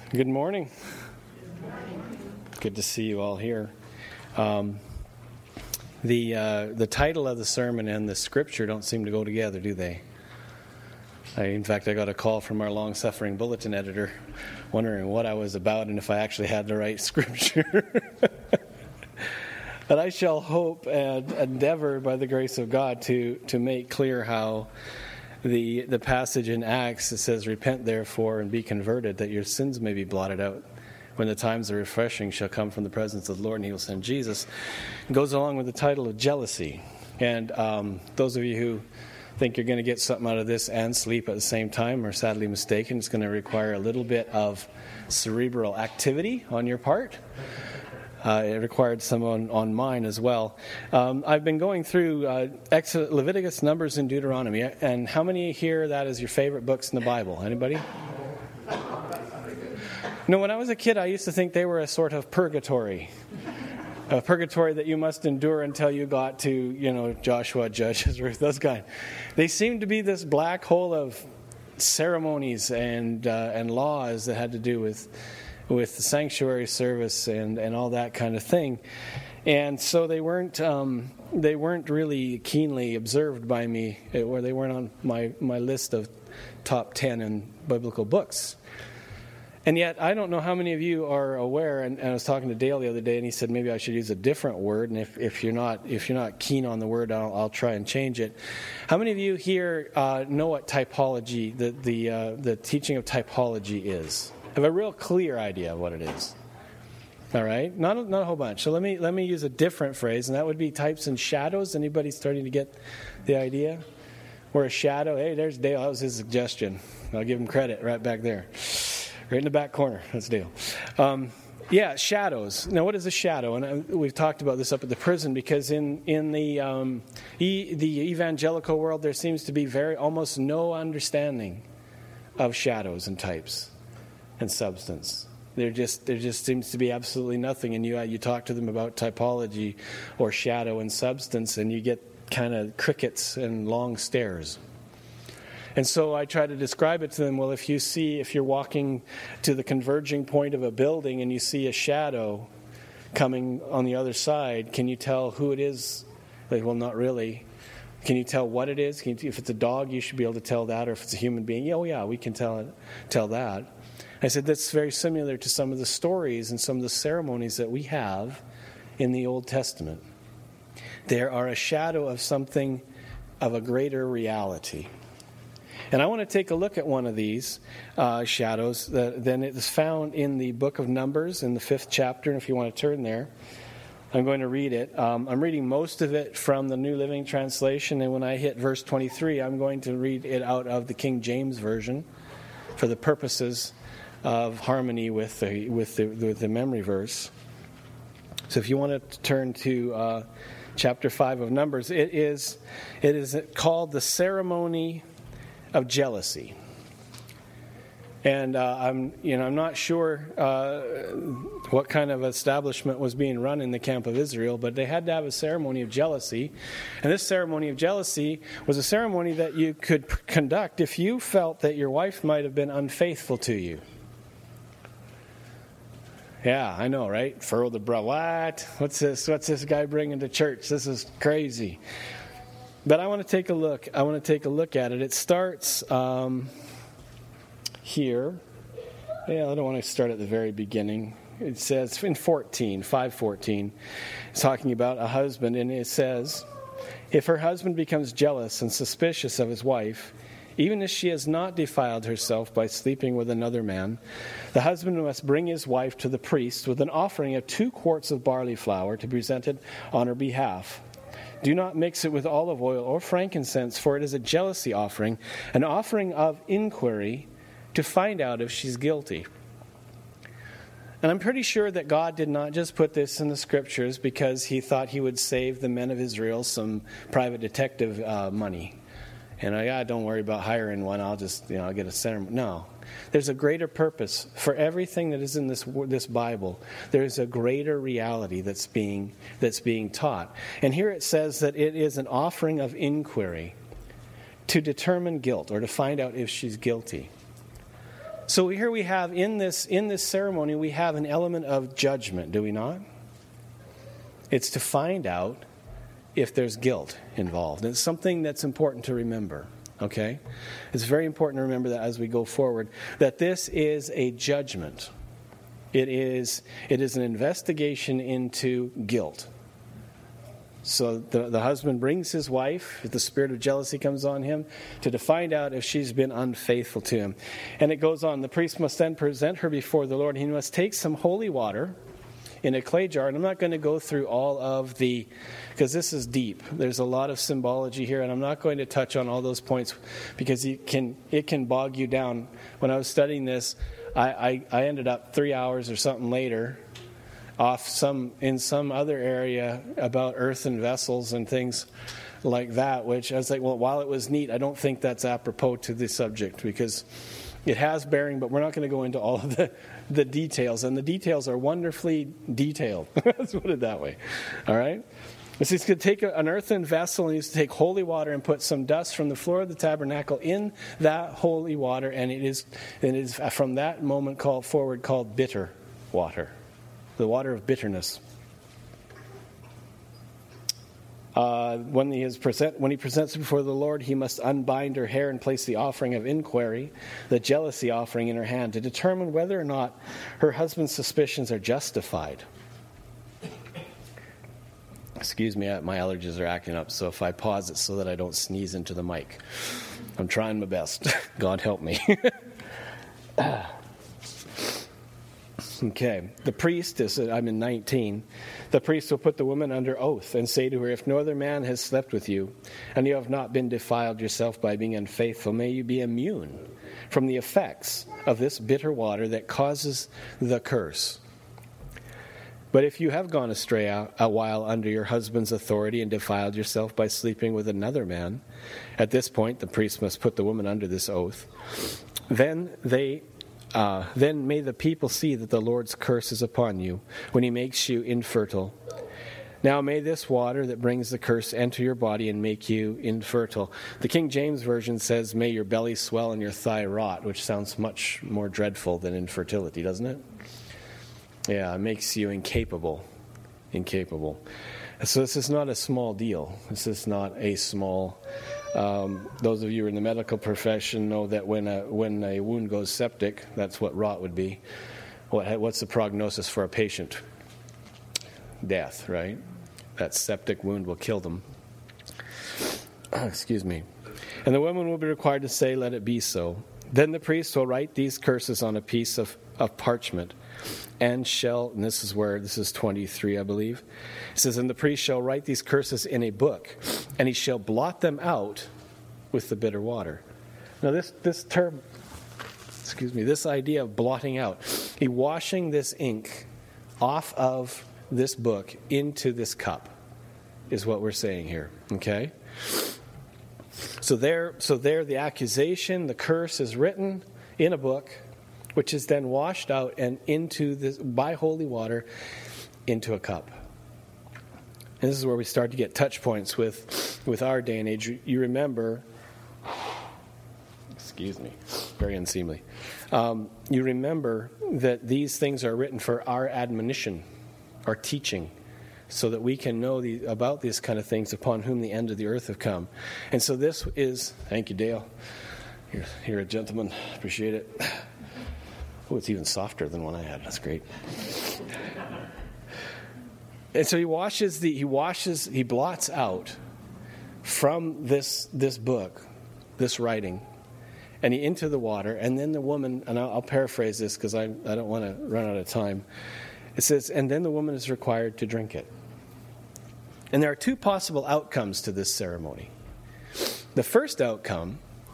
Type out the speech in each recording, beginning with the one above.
Good morning. Good to see you all here. The title of the sermon and the scripture don't seem to go together, do they? In fact, I got a call from our long-suffering bulletin editor wondering what I was about and if I actually had the right scripture. But I shall hope and endeavor by the grace of God to make clear how the passage in Acts that says, "Repent therefore and be converted, that your sins may be blotted out, when the times of refreshing shall come from the presence of the Lord, and he will send Jesus," it goes along with the title of jealousy. And those of you who think you're going to get something out of this and sleep at the same time are sadly mistaken. It's going to require a little bit of cerebral activity on your part. It required some on mine as well. I've been going through Leviticus, Numbers, and Deuteronomy. And how many here that is your favorite books in the Bible? Anybody? No, when I was a kid, I used to think they were a sort of purgatory. A purgatory that you must endure until you got to, Joshua, Judges, Ruth, those guys. They seemed to be this black hole of ceremonies and laws that had to do with the sanctuary service and all that kind of thing. And so they weren't really keenly observed by me, or they weren't on my list of top 10 in biblical books. And yet, I don't know how many of you are aware, and I was talking to Dale the other day, and he said maybe I should use a different word, and if you're not keen on the word, I'll try and change it. How many of you here know what typology, the teaching of typology is? Have a real clear idea of what it is. All right, not a whole bunch. So let me use a different phrase, and that would be types and shadows. Anybody starting to get the idea? Or a shadow? Hey, there's Dale. That was his suggestion. I'll give him credit right back there, right in the back corner. That's Dale. Yeah, shadows. Now, what is a shadow? And we've talked about this up at the prison because in the evangelical world, there seems to be almost no understanding of shadows and types and substance. There just seems to be absolutely nothing. And you talk to them about typology or shadow and substance, and you get kind of crickets and long stares. And so I try to describe it to them. Well, if you're walking to the converging point of a building and you see a shadow coming on the other side, can you tell who it is? Like, well, not really. Can you tell what it is? If it's a dog, you should be able to tell that. Or if it's a human being, yeah, we can tell that. I said that's very similar to some of the stories and some of the ceremonies that we have in the Old Testament. They are a shadow of something of a greater reality. And I want to take a look at one of these shadows. Then it is found in the book of Numbers in the 5th chapter. And if you want to turn there, I'm going to read it. I'm reading most of it from the New Living Translation. And when I hit verse 23, I'm going to read it out of the King James Version for the purposes of harmony with the memory verse. So if you want to turn to chapter 5 of Numbers, it is called the ceremony of jealousy. And I'm not sure what kind of establishment was being run in the camp of Israel, but they had to have a ceremony of jealousy. And this ceremony of jealousy was a ceremony that you could conduct if you felt that your wife might have been unfaithful to you. Yeah, I know, right? Furrow the brow. What? What's this guy bringing to church? This is crazy. But I want to take a look. At it. It starts here. Yeah, I don't want to start at the very beginning. It says in 5:14, it's talking about a husband, and it says, "If her husband becomes jealous and suspicious of his wife, even if she has not defiled herself by sleeping with another man, the husband must bring his wife to the priest with an offering of 2 quarts of barley flour to be presented on her behalf. Do not mix it with olive oil or frankincense, for it is a jealousy offering, an offering of inquiry to find out if she's guilty." And I'm pretty sure that God did not just put this in the scriptures because he thought he would save the men of Israel some private detective money. And don't worry about hiring one. I'll just, I'll get a ceremony. No. There's a greater purpose for everything that is in this Bible. There's a greater reality that's being taught. And here it says that it is an offering of inquiry to determine guilt or to find out if she's guilty. So here we have in this ceremony, we have an element of judgment, do we not? It's to find out if there's guilt involved. It's something that's important to remember, okay? It's very important to remember that as we go forward, that this is a judgment. It is an investigation into guilt. So the husband brings his wife, if the spirit of jealousy comes on him, to find out if she's been unfaithful to him. And it goes on, the priest must then present her before the Lord. He must take some holy water in a clay jar. And I'm not going to go through all of because this is deep. There's a lot of symbology here, and I'm not going to touch on all those points because it can bog you down. When I was studying this, I ended up 3 hours or something later in some other area about earthen vessels and things like that, which I was like, well, while it was neat, I don't think that's apropos to the subject because it has bearing, but we're not going to go into all of the details. And the details are wonderfully detailed. Let's put it that way. All right? So he's going to take an earthen vessel and he's to take holy water and put some dust from the floor of the tabernacle in that holy water. And it is from that moment called bitter water. The water of bitterness. When he presents it before the Lord, he must unbind her hair and place the offering of inquiry, the jealousy offering, in her hand to determine whether or not her husband's suspicions are justified. Excuse me, my allergies are acting up, so if I pause, it's so that I don't sneeze into the mic. I'm trying my best. God help me. Okay, the priest, I'm in 19, the priest will put the woman under oath and say to her, if no other man has slept with you, and you have not been defiled yourself by being unfaithful, may you be immune from the effects of this bitter water that causes the curse. But if you have gone astray a while under your husband's authority and defiled yourself by sleeping with another man, at this point the priest must put the woman under this oath, then may the people see that the Lord's curse is upon you when he makes you infertile. Now may this water that brings the curse enter your body and make you infertile. The King James Version says, may your belly swell and your thigh rot, which sounds much more dreadful than infertility, doesn't it? Yeah, it makes you incapable. So this is not a small deal. This is not a small... those of you in the medical profession know that when a wound goes septic, that's what rot would be. What's the prognosis for a patient? Death, right? That septic wound will kill them. Excuse me. And the woman will be required to say, let it be so. Then the priest will write these curses on a piece of parchment and this is 23, I believe. It says, and the priest shall write these curses in a book, and he shall blot them out with the bitter water. Now this term, this idea of blotting out, washing this ink off of this book into this cup is what we're saying here, okay? So there the accusation, the curse is written in a book, which is then washed out and into this by holy water into a cup. And this is where we start to get touch points with our day and age. You remember, very unseemly. You remember that these things are written for our admonition, our teaching, so that we can know about these kind of things upon whom the end of the earth have come. And so this is, thank you, Dale. You're a gentleman. Appreciate it. Oh, it's even softer than one I had. That's great. And so he blots out from this book, this writing, and into the water. And then the woman, and I'll paraphrase this because I don't want to run out of time. It says, and then the woman is required to drink it. And there are two possible outcomes to this ceremony. The first outcome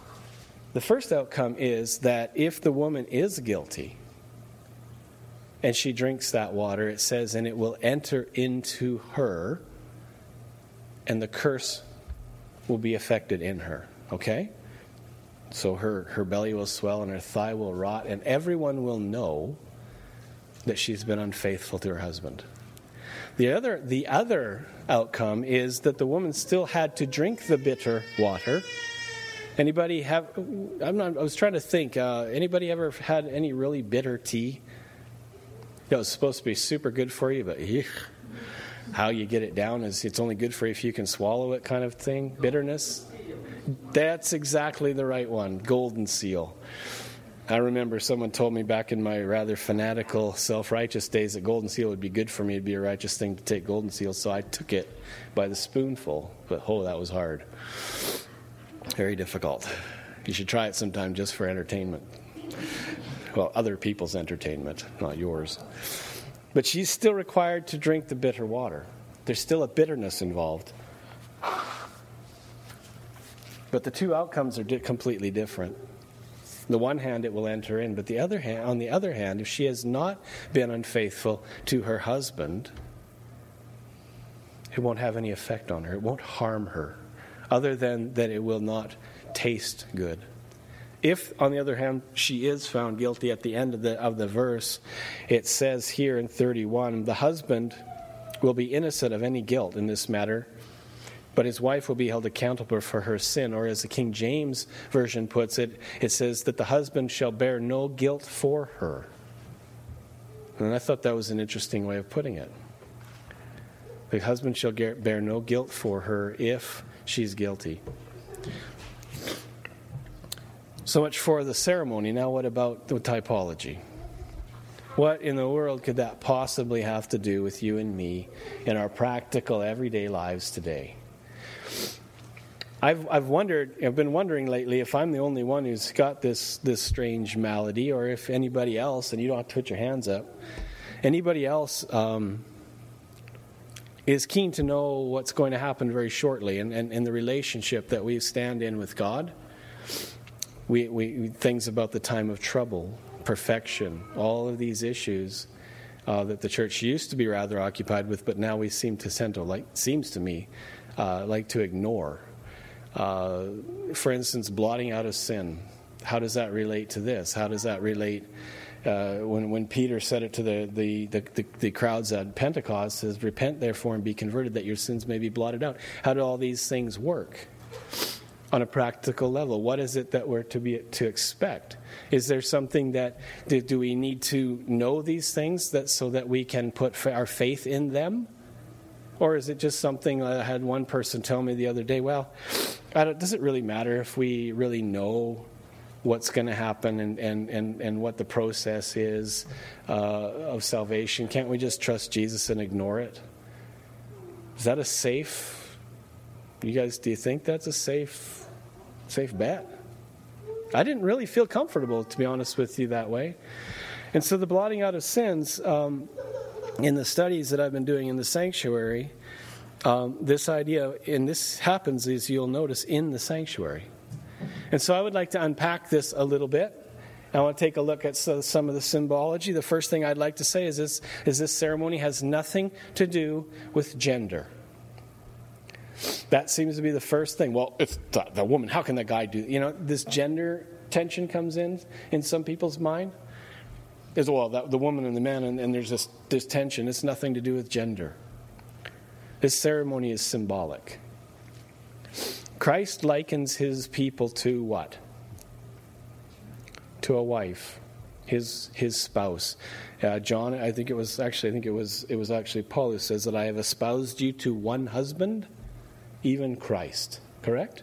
is that if the woman is guilty and she drinks that water, it says, and it will enter into her, and the curse will be affected in her. Okay? So her belly will swell and her thigh will rot, and everyone will know that she's been unfaithful to her husband. The other outcome is that the woman still had to drink the bitter water, Anybody have? I was trying to think. Anybody ever had any really bitter tea? It was supposed to be super good for you, but how you get it down is it's only good for you if you can swallow it, kind of thing. Bitterness. That's exactly the right one. Golden seal. I remember someone told me back in my rather fanatical, self-righteous days that golden seal would be good for me. It'd be a righteous thing to take golden seal, so I took it by the spoonful. But that was hard. Very difficult. You should try it sometime just for entertainment. Well, other people's entertainment, not yours. But she's still required to drink the bitter water. There's still a bitterness involved. But the two outcomes are completely different. On the one hand, it will enter in, but on the other hand, if she has not been unfaithful to her husband, it won't have any effect on her. It won't harm her, other than that it will not taste good. If, on the other hand, she is found guilty at the end of the verse, it says here in 31, the husband will be innocent of any guilt in this matter, but his wife will be held accountable for her sin. Or as the King James Version puts it, it says that the husband shall bear no guilt for her. And I thought that was an interesting way of putting it. The husband shall bear no guilt for her if she's guilty. So much for the ceremony. Now what about the typology? What in the world could that possibly have to do with you and me in our practical everyday lives today? I've been wondering lately if I'm the only one who's got this strange malady, or if anybody else, and you don't have to put your hands up, anybody else is keen to know what's going to happen very shortly and the relationship that we stand in with God. We things about the time of trouble, perfection, all of these issues that the church used to be rather occupied with, but now we seem to ignore. For instance, blotting out of sin. How does that relate to this? How does that relate when Peter said it to the crowds at Pentecost? Says, "Repent therefore and be converted, that your sins may be blotted out." How do all these things work on a practical level? What is it that we're to expect? Is there something that do we need to know these things so that we can put our faith in them? Or is it just something I had one person tell me the other day, well, does it really matter if we really know what's going to happen and what the process is of salvation? Can't we just trust Jesus and ignore it? Is that a safe, you guys, do you think that's a safe bet? I didn't really feel comfortable, to be honest with you, that way. And so the blotting out of sins, in the studies that I've been doing in the sanctuary, this idea, and this happens, as you'll notice, in the sanctuary. And so I would like to unpack this a little bit. I want to take a look at some of the symbology. The first thing I'd like to say is this ceremony has nothing to do with gender. That seems to be the first thing. Well, it's the woman. How can the guy do? This gender tension comes in some people's mind. As well, the woman and the man, and there's this tension. It's nothing to do with gender. This ceremony is symbolic. Christ likens his people to what? To a wife, his spouse. John, I think it was actually Paul who says that I have espoused you to one husband, even Christ. Correct?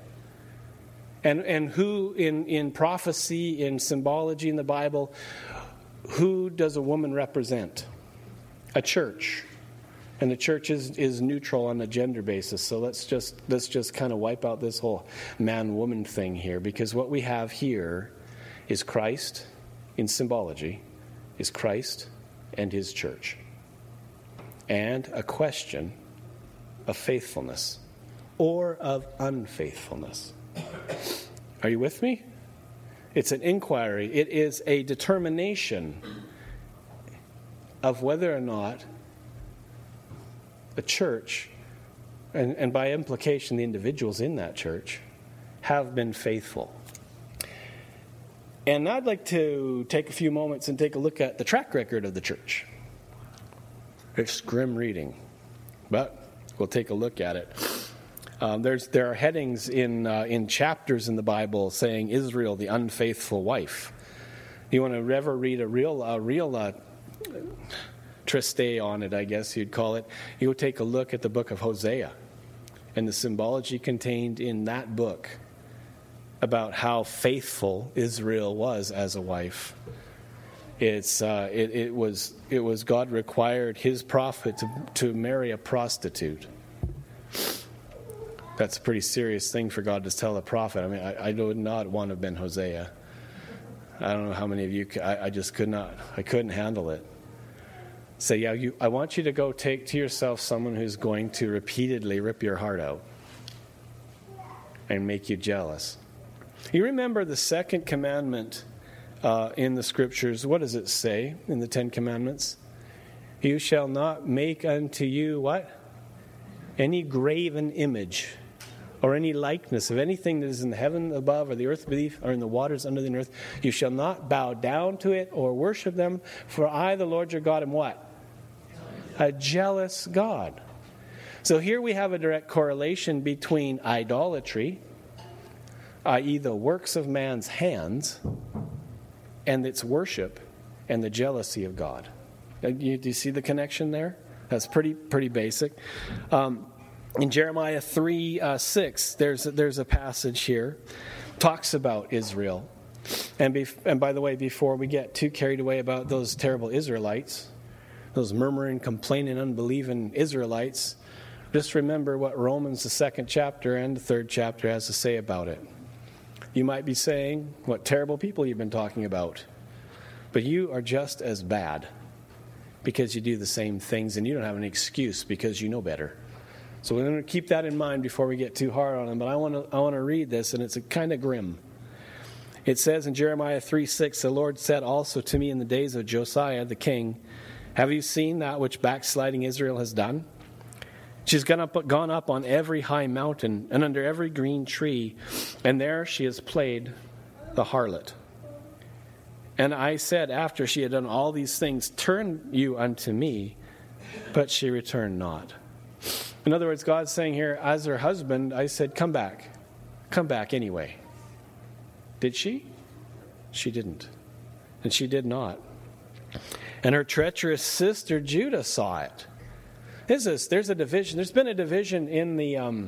And who in prophecy, in symbology in the Bible, who does a woman represent? A church. And the church is neutral on a gender basis. So let's just kind of wipe out this whole man-woman thing here, because what we have here is Christ, in symbology, is Christ and his church. And a question of faithfulness or of unfaithfulness. Are you with me? It's an inquiry. It is a determination of whether or not a church, and by implication the individuals in that church, have been faithful. And I'd like to take a few moments and take a look at the track record of the church. It's grim reading, but we'll take a look at it. There are headings in chapters in the Bible saying Israel, the unfaithful wife. You want to ever read a real triste on it, I guess you'd call it. You go take a look at the book of Hosea and the symbology contained in that book about how faithful Israel was as a wife. It was God required his prophet to marry a prostitute. That's a pretty serious thing for God to tell a prophet. I mean, I would not want to have been Hosea. I don't know how many of you, I just could not. I couldn't handle it. Say, yeah, I want you to go take to yourself someone who's going to repeatedly rip your heart out and make you jealous. You remember the second commandment in the Scriptures. What does it say in the Ten Commandments? You shall not make unto you what? Any graven image or any likeness of anything that is in the heaven above or the earth beneath or in the waters under the earth. You shall not bow down to it or worship them, for I, the Lord your God, am what? A jealous God. So here we have a direct correlation between idolatry, i.e. the works of man's hands, and its worship and the jealousy of God. Do you see the connection there? That's pretty basic. In Jeremiah 3:6, there's a passage here, talks about Israel. And by the way, before we get too carried away about those terrible Israelites, those murmuring, complaining, unbelieving Israelites, just remember what Romans, the 2nd chapter and the 3rd chapter has to say about it. You might be saying, what terrible people you've been talking about. But you are just as bad because you do the same things and you don't have an excuse because you know better. So we're going to keep that in mind before we get too hard on them. But I want to read this, and it's kind of grim. It says in Jeremiah 3:6, the Lord said also to me in the days of Josiah the king, have you seen that which backsliding Israel has done? She's gone up on every high mountain and under every green tree, and there she has played the harlot. And I said, after she had done all these things, turn you unto me, but she returned not. In other words, God's saying here, as her husband, I said, come back anyway. Did she? She didn't. And she did not. And her treacherous sister Judah saw it. There's a division. There's been a division in the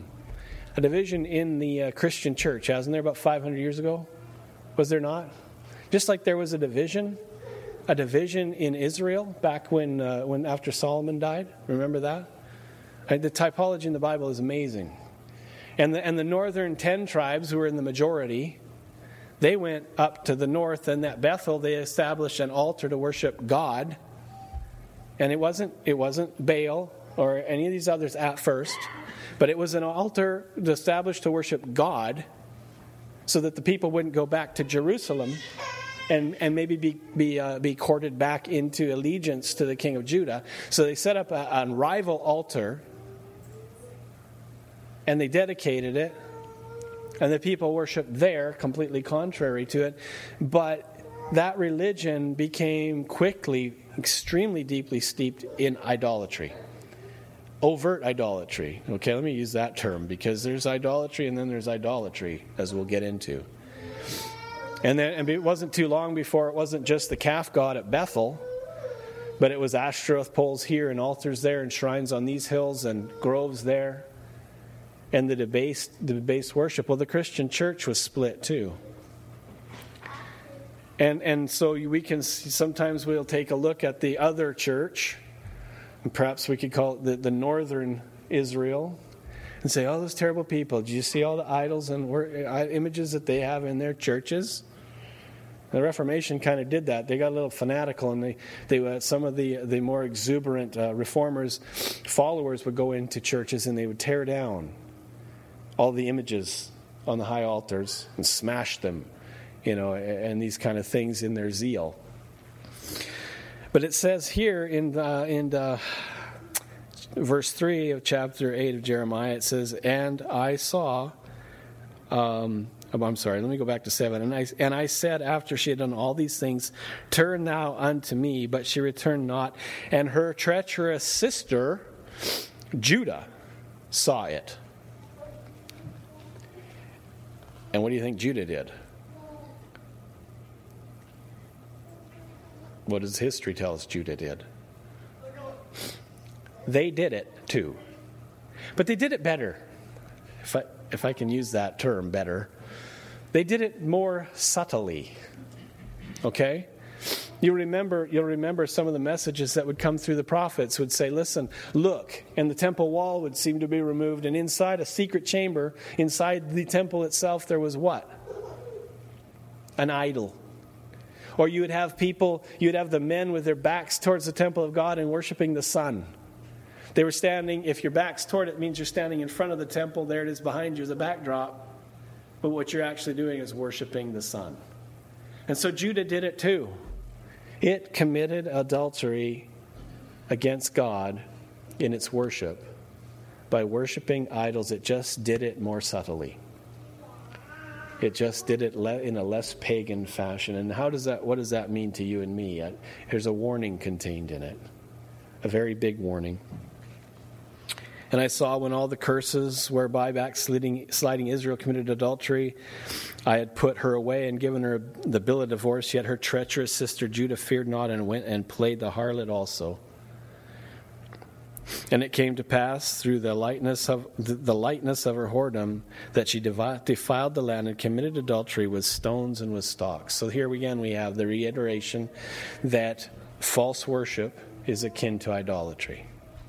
Christian church, hasn't there? About 500 years ago, was there not? Just like there was a division in Israel back when after Solomon died. Remember that? The typology in the Bible is amazing. And the northern 10 tribes, who were in the majority, they went up to the north, and at Bethel they established an altar to worship God. And it wasn't Baal or any of these others at first, but it was an altar established to worship God, so that the people wouldn't go back to Jerusalem and maybe be courted back into allegiance to the king of Judah. So they set up a rival altar, and they dedicated it, and the people worshiped there, completely contrary to it. But that religion became quickly extremely deeply steeped in idolatry. Overt idolatry. Okay, let me use that term, because there's idolatry and then there's idolatry, as we'll get into. And it wasn't too long before it wasn't just the calf god at Bethel, but it was Ashtaroth poles here and altars there and shrines on these hills and groves there. And the debased worship. Well, the Christian church was split too. And so we can sometimes we'll take a look at the other church, and perhaps we could call it the northern Israel, and say, oh, those terrible people. Do you see all the idols and images that they have in their churches? The Reformation kind of did that. They got a little fanatical, and they some of the more exuberant reformers, followers would go into churches and they would tear down all the images on the high altars and smash them, and these kind of things in their zeal. But it says here in verse 3 of chapter 8 of Jeremiah, it says, and I saw, I'm sorry, let me go back to 7. And I said, after she had done all these things, turn thou unto me, but she returned not. And her treacherous sister, Judah, saw it. And what do you think Judah did? What does history tell us Judah did? They did it too. But they did it better. If I can use that term, better. They did it more subtly. Okay? You'll remember some of the messages that would come through the prophets would say, listen, look, and the temple wall would seem to be removed, and inside a secret chamber, inside the temple itself, there was what? An idol. Or you would have the men with their backs towards the temple of God and worshiping the sun. They were standing, if your back's toward it, means you're standing in front of the temple. There it is behind you as a backdrop. But what you're actually doing is worshiping the sun. And so Judah did it too. It committed adultery against God in its worship. By worshiping idols, it just did it more subtly. It just did it in a less pagan fashion. And what does that mean to you and me? There's a warning contained in it. A very big warning. And I saw when all the curses whereby backsliding Israel committed adultery, I had put her away and given her the bill of divorce. Yet her treacherous sister Judah feared not and went and played the harlot also. And it came to pass through the lightness of her whoredom that she defiled the land and committed adultery with stones and with stocks. So here again we have the reiteration that false worship is akin to idolatry.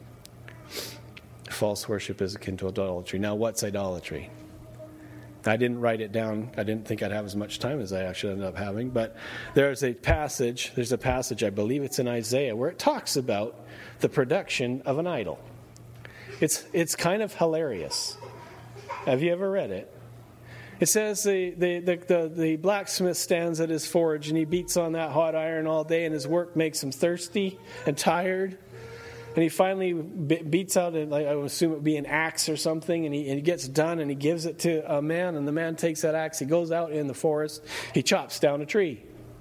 False worship is akin to idolatry. Now, what's idolatry? I didn't write it down. I didn't think I'd have as much time as I actually ended up having. But there's a passage, I believe it's in Isaiah, where it talks about the production of an idol. It's kind of hilarious. Have you ever read it? It says the blacksmith stands at his forge and he beats on that hot iron all day, and his work makes him thirsty and tired. And he finally beats out, I would assume it would be an axe or something, and he gets done and he gives it to a man, and the man takes that axe, he goes out in the forest, he chops down a tree.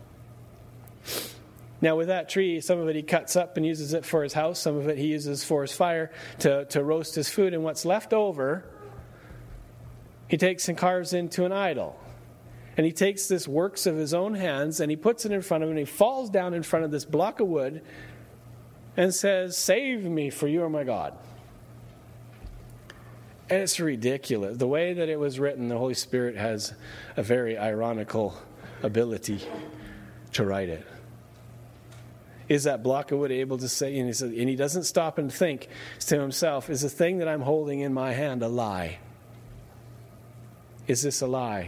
Now with that tree, some of it he cuts up and uses it for his house, some of it he uses for his fire to roast his food, and what's left over, he takes and carves into an idol. And he takes this works of his own hands and he puts it in front of him, and he falls down in front of this block of wood and says, "Save me, for you are my God." And it's ridiculous. The way that it was written, the Holy Spirit has a very ironical ability to write it. Is that block of wood able to say, and he doesn't stop and think to himself, is the thing that I'm holding in my hand a lie? Is this a lie?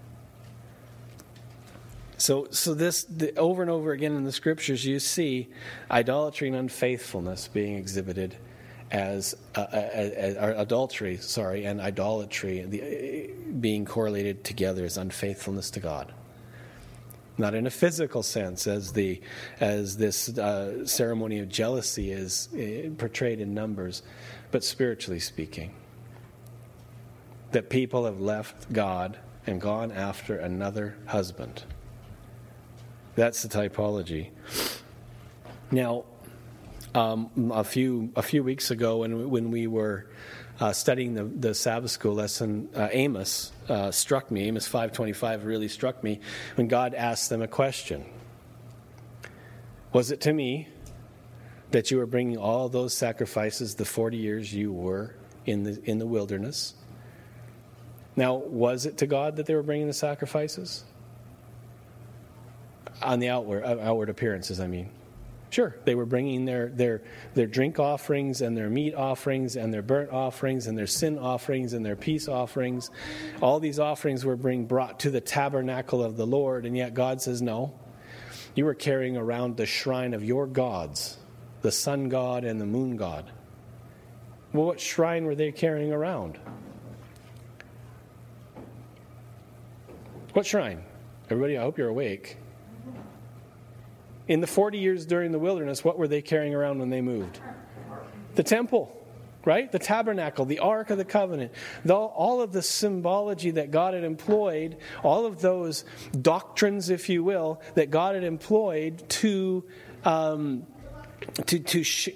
So this over and over again in the scriptures, you see idolatry and unfaithfulness being exhibited as adultery, and idolatry being correlated together as unfaithfulness to God. Not in a physical sense, as this ceremony of jealousy is portrayed in Numbers, but spiritually speaking, that people have left God and gone after another husband. That's the typology. Now, a few weeks ago, when we were studying the Sabbath school lesson, Amos struck me. Amos 5:25 really struck me when God asked them a question. Was it to me that you were bringing all those sacrifices the 40 years you were in the wilderness? Now, was it to God that they were bringing the sacrifices? On the outward appearances, I mean. Sure, they were bringing their drink offerings and their meat offerings and their burnt offerings and their sin offerings and their peace offerings. All these offerings were being brought to the tabernacle of the Lord, and yet God says, no, you were carrying around the shrine of your gods, the sun god and the moon god. Well, what shrine were they carrying around? What shrine? Everybody, I hope you're awake. In the 40 years during the wilderness, what were they carrying around when they moved? The temple, right? The tabernacle, the Ark of the Covenant. All of the symbology that God had employed, all of those doctrines, if you will, that God had employed to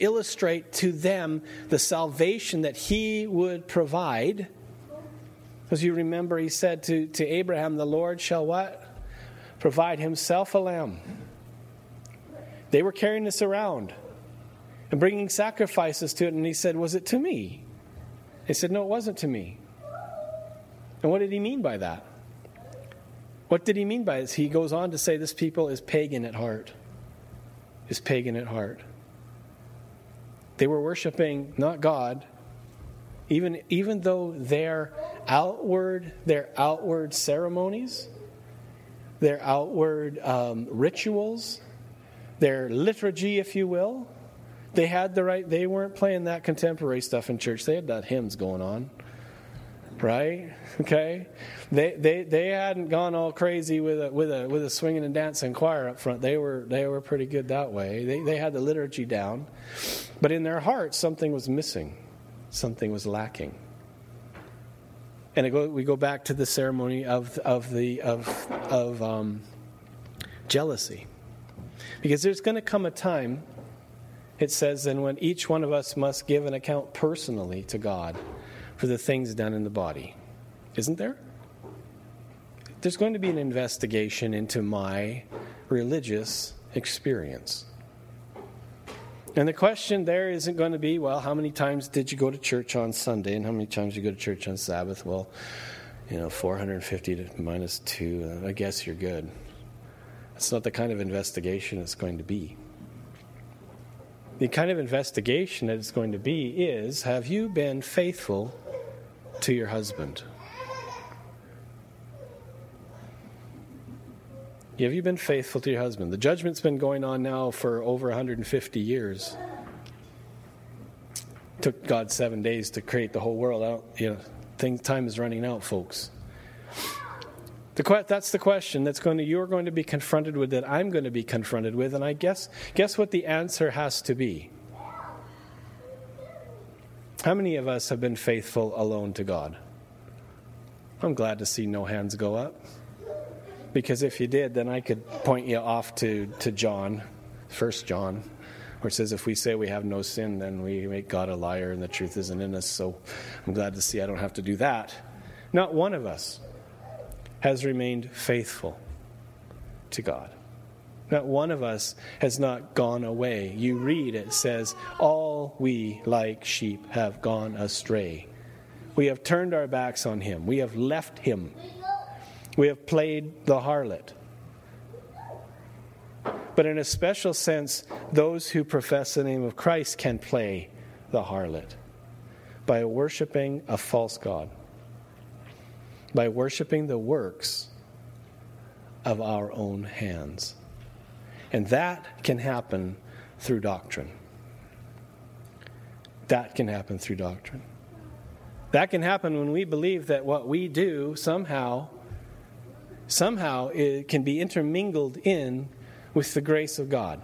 illustrate to them the salvation that He would provide. As you remember, he said to Abraham, the Lord shall what? Provide himself a lamb. They were carrying this around and bringing sacrifices to it. And he said, was it to me? They said, no, it wasn't to me. And what did he mean by that? What did he mean by this? He goes on to say this people is pagan at heart. Is pagan at heart. They were worshiping not God, even though their outward ceremonies, their outward rituals, their liturgy, if you will, they had the right. They weren't playing that contemporary stuff in church. They had that hymns going on, right? Okay, they hadn't gone all crazy with a swinging and dancing choir up front. They were pretty good that way. They had the liturgy down, but in their hearts something was missing, something was lacking. And we go back to the ceremony of jealousy, because there's going to come a time. It says, and when each one of us must give an account personally to God for the things done in the body. Isn't there? There's going to be an investigation into my religious experience. And the question there isn't going to be, well, how many times did you go to church on Sunday and how many times did you go to church on Sabbath? Well, 450 to minus 2, I guess you're good. That's not the kind of investigation it's going to be. The kind of investigation that it's going to be is, have you been faithful to your husband? Have you been faithful to your husband? The judgment's been going on now for over 150 years. It took God 7 days to create the whole world. Time is running out, folks. That's the question you're going to be confronted with, that I'm going to be confronted with, and I guess what the answer has to be. How many of us have been faithful alone to God? I'm glad to see no hands go up. Because if you did, then I could point you off to John, 1 John, where it says if we say we have no sin, then we make God a liar and the truth isn't in us. So I'm glad to see I don't have to do that. Not one of us has remained faithful to God. Not one of us has not gone away. You read, it says, all we like sheep have gone astray. We have turned our backs on him. We have left him. We have played the harlot. But in a special sense, those who profess the name of Christ can play the harlot by worshiping a false god, by worshiping the works of our own hands. And that can happen through doctrine. That can happen through doctrine. That can happen when we believe that what we do somehow it can be intermingled in with the grace of God.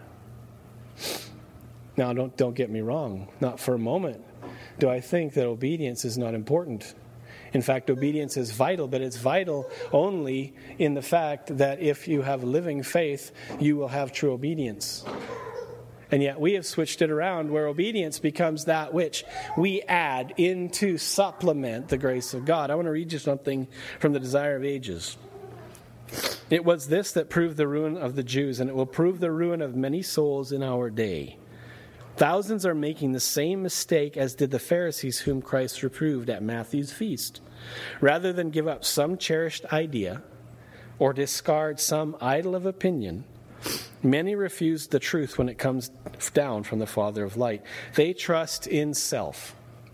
Now, don't get me wrong. Not for a moment do I think that obedience is not important. In fact, obedience is vital, but it's vital only in the fact that if you have living faith, you will have true obedience. And yet we have switched it around where obedience becomes that which we add in to supplement the grace of God. I want to read you something from the Desire of Ages. It was this that proved the ruin of the Jews, and it will prove the ruin of many souls in our day. Thousands are making the same mistake as did the Pharisees whom Christ reproved at Matthew's feast. Rather than give up some cherished idea or discard some idol of opinion, many refuse the truth when it comes down from the Father of light. They trust in self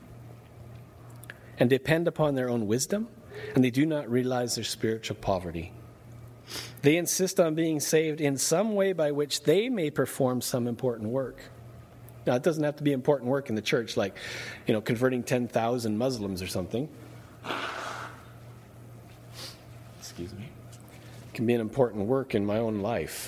and depend upon their own wisdom, and they do not realize their spiritual poverty. They insist on being saved in some way by which they may perform some important work. Now, it doesn't have to be important work in the church, like, converting 10,000 Muslims or something. Excuse me. It can be an important work in my own life.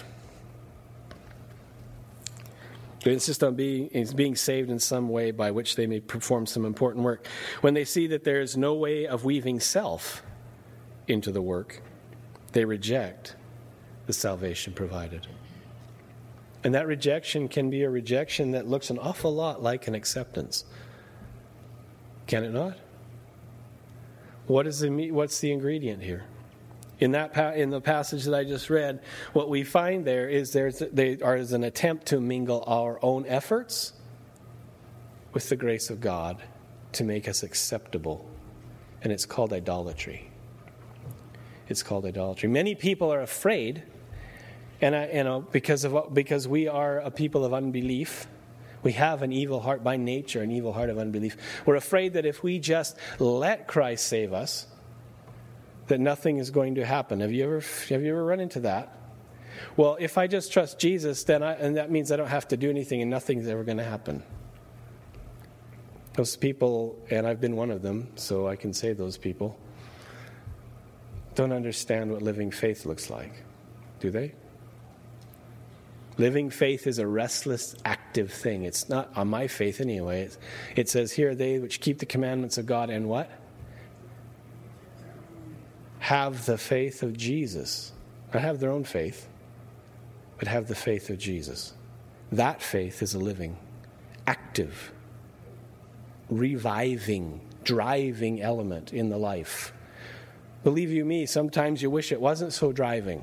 They insist on being saved in some way by which they may perform some important work. When they see that there is no way of weaving self into the work, they reject the salvation provided. And that rejection can be a rejection that looks an awful lot like an acceptance. Can it not? What's the ingredient here? In the passage that I just read, what we find there is there's an attempt to mingle our own efforts with the grace of God to make us acceptable. And it's called idolatry. It's called idolatry. Many people are afraid, because we are a people of unbelief. We have an evil heart by nature, an evil heart of unbelief. We're afraid that if we just let Christ save us, that nothing is going to happen. Have you ever run into that? Well, if I just trust Jesus, and that means I don't have to do anything, and nothing's ever going to happen. Those people, and I've been one of them, so I can say those people, don't understand what living faith looks like, do they? Living faith is a restless, active thing. It's not on my faith anyway. It says here, they which keep the commandments of God and what? Have the faith of Jesus. Not have their own faith, but have the faith of Jesus. That faith is a living, active, reviving, driving element in the life. Believe you me, sometimes you wish it wasn't so driving.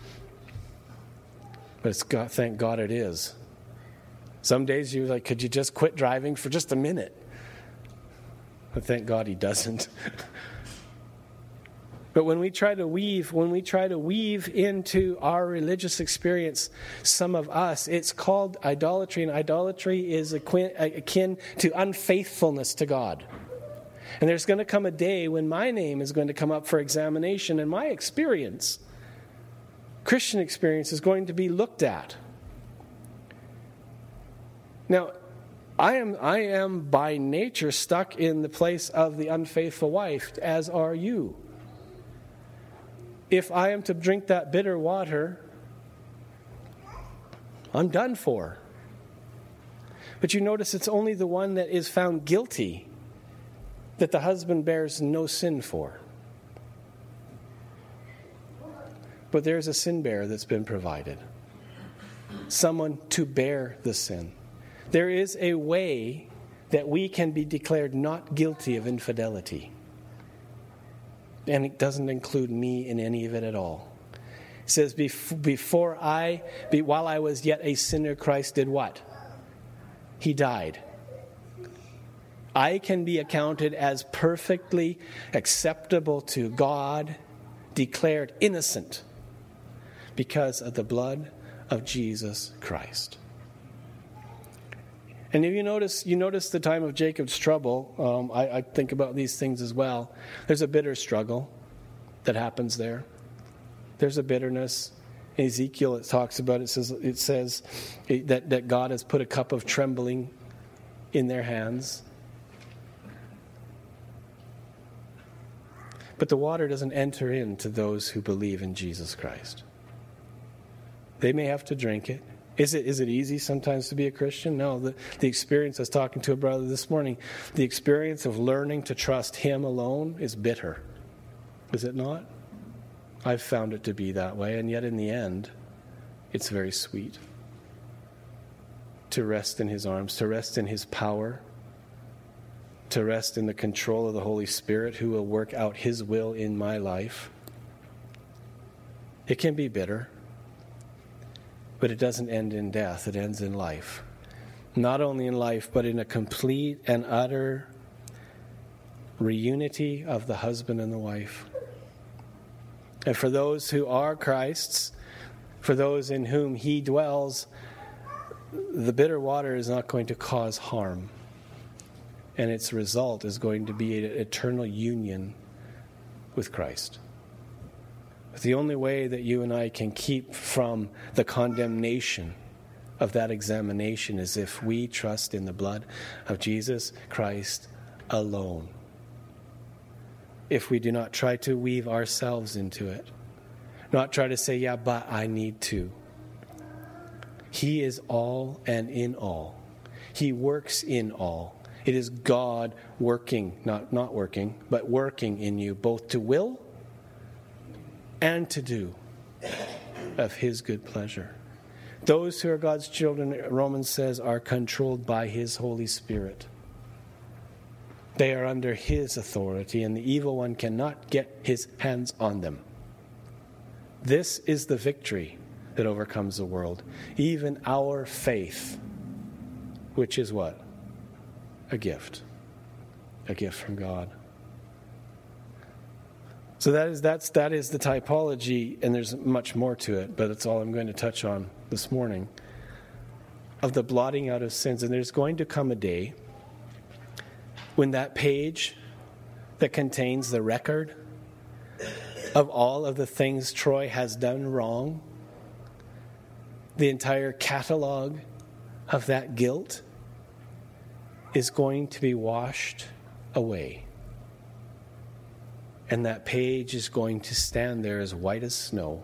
But thank God it is. Some days you're like, could you just quit driving for just a minute? But thank God he doesn't. But when we try to weave into our religious experience some of us, it's called idolatry, and idolatry is akin to unfaithfulness to God. And there's going to come a day when my name is going to come up for examination, and my experience, Christian experience, is going to be looked at. Now, I am by nature stuck in the place of the unfaithful wife, as are you. If I am to drink that bitter water, I'm done for. But you notice it's only the one that is found guilty that the husband bears no sin for. But there's a sin bearer that's been provided. Someone to bear the sin. There is a way that we can be declared not guilty of infidelity. And it doesn't include me in any of it at all. It says, while I was yet a sinner, Christ did what? He died. I can be accounted as perfectly acceptable to God, declared innocent, because of the blood of Jesus Christ. And if you notice the time of Jacob's trouble, I think about these things as well. There's a bitter struggle that happens there. There's a bitterness. In Ezekiel, it talks about, it says that God has put a cup of trembling in their hands. But the water doesn't enter into those who believe in Jesus Christ. They may have to drink it. Is it easy sometimes to be a Christian? No. The experience, I was talking to a brother this morning, the experience of learning to trust Him alone is bitter. Is it not? I've found it to be that way, and yet in the end, it's very sweet. To rest in His arms, to rest in His power, to rest in the control of the Holy Spirit who will work out His will in my life. It can be bitter. But it doesn't end in death. It ends in life. Not only in life, but in a complete and utter reunity of the husband and the wife. And for those who are Christ's, for those in whom He dwells, the bitter water is not going to cause harm. And its result is going to be an eternal union with Christ. But the only way that you and I can keep from the condemnation of that examination is if we trust in the blood of Jesus Christ alone. If we do not try to weave ourselves into it, not try to say, yeah, but I need to. He is all and in all. He works in all. It is God working, not working, but working in you, both to will and to do of His good pleasure. Those who are God's children, Romans says, are controlled by His Holy Spirit. They are under his authority, and the evil one cannot get his hands on them. This is the victory that overcomes the world. Even our faith, which is what? A gift. A gift from God. So that is the typology, and there's much more to it, but it's all I'm going to touch on this morning, of the blotting out of sins. And there's going to come a day when that page that contains the record of all of the things Troy has done wrong, the entire catalog of that guilt, is going to be washed away. And that page is going to stand there as white as snow.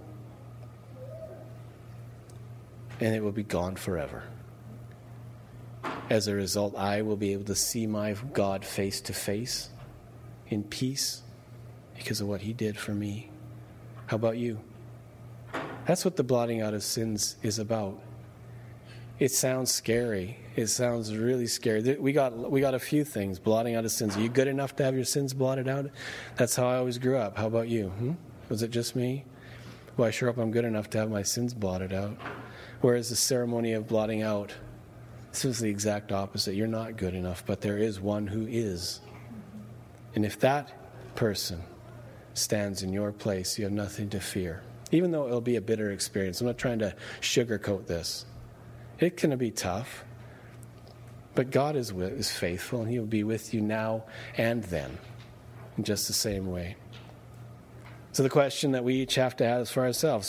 And it will be gone forever. As a result, I will be able to see my God face to face in peace because of what he did for me. How about you? That's what the blotting out of sins is about. It sounds scary. It sounds really scary. We got a few things. Blotting out of sins. Are you good enough to have your sins blotted out? That's how I always grew up. How about you? Was it just me? Well, I sure hope I'm good enough to have my sins blotted out. Whereas the ceremony of blotting out, this is the exact opposite. You're not good enough, but there is one who is. And if that person stands in your place, you have nothing to fear. Even though it'll be a bitter experience. I'm not trying to sugarcoat this. It can be tough, but God is faithful, and he will be with you now and then, in just the same way. So the question that we each have to ask for ourselves,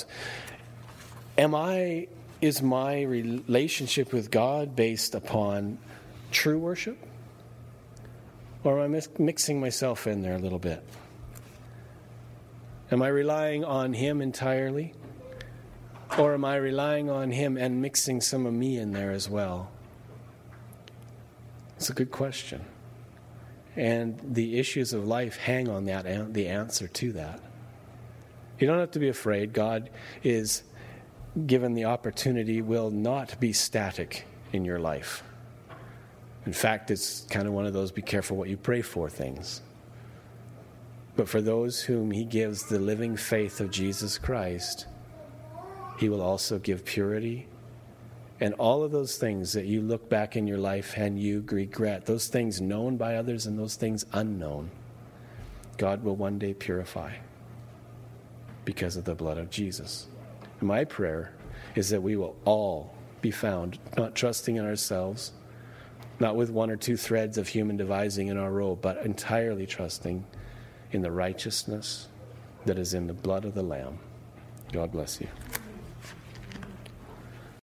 is my relationship with God based upon true worship? Or am I mixing myself in there a little bit? Am I relying on him entirely? Or am I relying on him and mixing some of me in there as well? It's a good question. And the issues of life hang on that, the answer to that. You don't have to be afraid. God is, given the opportunity, will not be static in your life. In fact, it's kind of one of those be careful what you pray for things. But for those whom he gives the living faith of Jesus Christ, he will also give purity and all of those things that you look back in your life and you regret, those things known by others and those things unknown, God will one day purify because of the blood of Jesus. My prayer is that we will all be found not trusting in ourselves, not with one or two threads of human devising in our robe, but entirely trusting in the righteousness that is in the blood of the Lamb. God bless you.